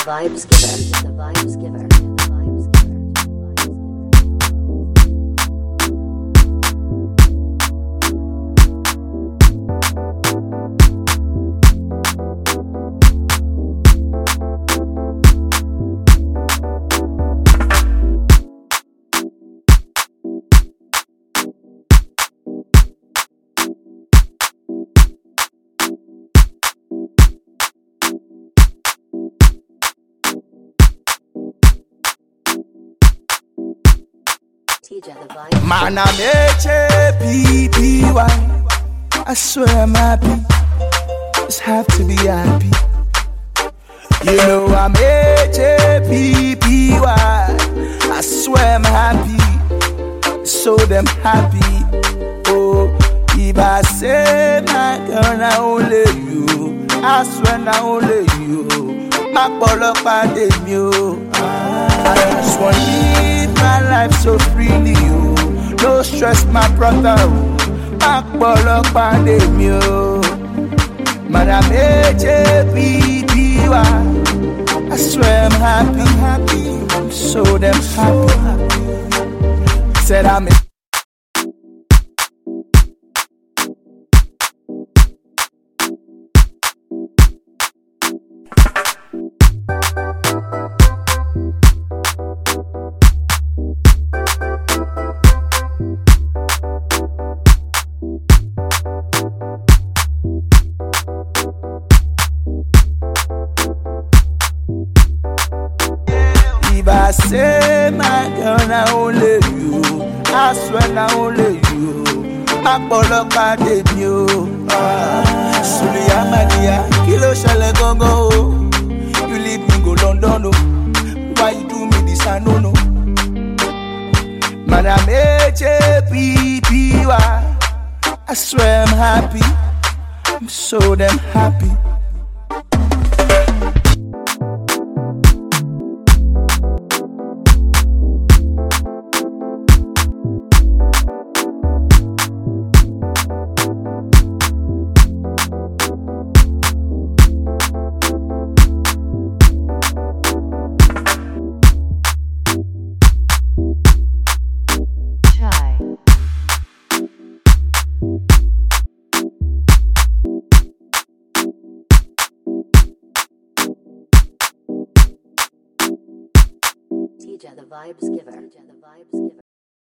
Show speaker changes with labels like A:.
A: vibes giver. The vibes giver. The vibes giver.
B: Man, I'm H-A-P-P-Y. I swear I'm happy. Just have to be happy. You know I'm H-A-P-P-Y. I swear I'm happy. So damn happy. Oh, if I say my girl, not only you. I swear not only you. My polo party you. I just want to live my life so freely, you. No stress, my brother. My polo party you. Madam H-A-P-P-Y. I swear I'm happy. I'm so damn happy. Said I'm if I say my girl, not only you. I swear not only you. My polo party you. Sulia Madia, kilo shale go. You leave me go London, oh. Why you do me this? I don't know. Madam H-A-P-P-Y. I swear I'm happy. I'm so damn happy.
A: The vibes giver. The vibes giver.